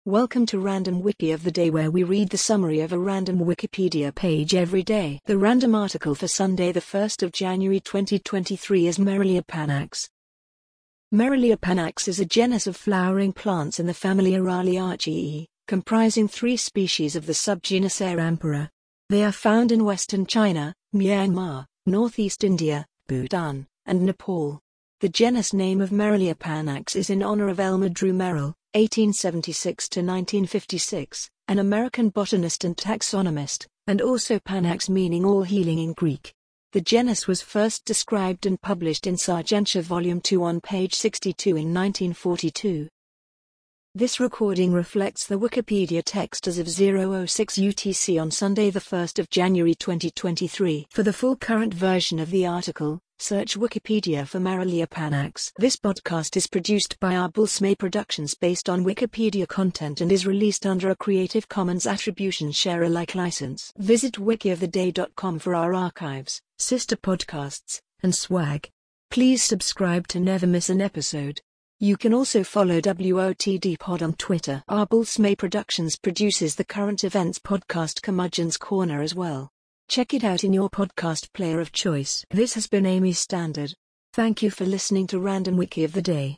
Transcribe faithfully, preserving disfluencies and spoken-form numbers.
Welcome to Random Wiki of the Day, where we read the summary of a random Wikipedia page every day. The random article for Sunday the first of January twenty twenty-three is Merrillea panax. Merrillea panax is a genus of flowering plants in the family Araliaceae, comprising three species of the subgenus Arampora. They are found in western China, Myanmar, northeast India, Bhutan, and Nepal. The genus name of Merrillea panax is in honor of Elmer Drew Merrill, eighteen seventy-six to nineteen fifty-six, an American botanist and taxonomist, and also panax meaning all healing in Greek. The genus was first described and published in Sargentia Volume two on page sixty-two in nineteen forty-two. This recording reflects the Wikipedia text as of zero oh six U T C on Sunday the first of January twenty twenty-three. For the full current version of the article, search Wikipedia for Merrillea panax. This podcast is produced by Arbulsmay Productions based on Wikipedia content and is released under a Creative Commons Attribution Share Alike license. Visit wiki of the day dot com for our archives, sister podcasts, and swag. Please subscribe to never miss an episode. You can also follow W O T D Pod on Twitter. Arbulsmay Productions produces the current events podcast Curmudgeon's Corner as well. Check it out in your podcast player of choice. This has been Amy Standard. Thank you for listening to Random Wiki of the Day.